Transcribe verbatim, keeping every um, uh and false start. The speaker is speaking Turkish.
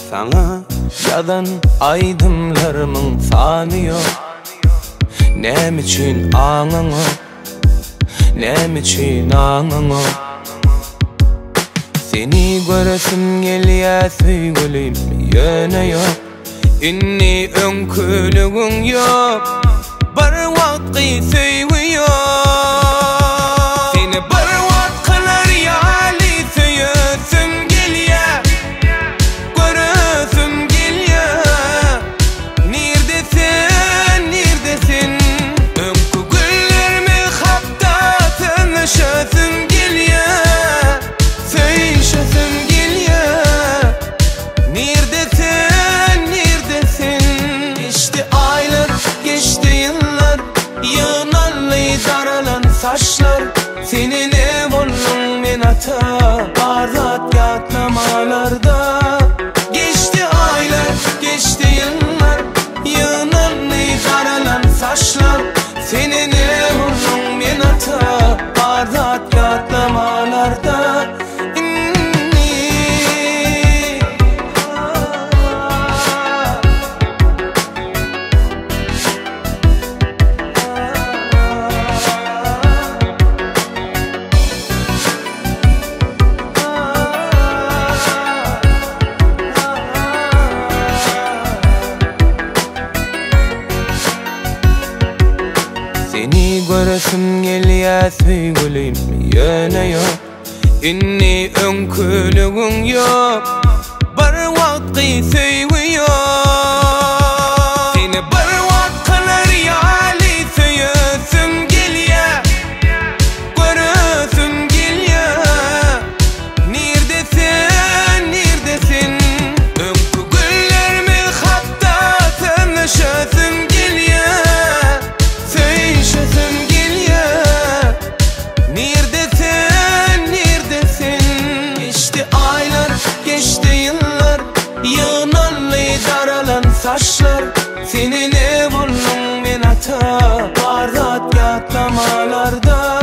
Sana yazan aydımlarımın sanı yok. Nem için anını, nem için anını. Seni göresim geliyor sevgilim, yöne yok. İnni önkülüğün yok, bir vakti sevgi yok. Seni bir vaktiler yali söyüyorsun geliyor, göresim geliyor. Neredesin, neredesin? Önkü güllerimi hapta tanışasın geliyor, söyleşasın geliyor. Neredesin, neredesin? Geçti aylar, geçti yıllar, yığınanlı daralan saçlar. Senin ev oldun men ata, barat yatlamalarda. Geçti aylar, geçti yıllar, yığınanlı daralan saçlar. Senin ev oldun men ata, barat yatlamalarda. Seni göresim geliyor sevgilim, yöne yok. İnni önkülüğün yok, bir vakti sevgi yok. Seni bir vaktiler yali söyüyorsun geliyor, göresim geliyor. Neredesin, neredesin? Önkü güllerimi hapta tanışasın geliyor, söyleşasın geliyor. Neredesin, neredesin? Geçti aylar, geçti yıllar, yığınanlı daralan saçlar. Senin ev oldun men ata, barat yatlamalarda.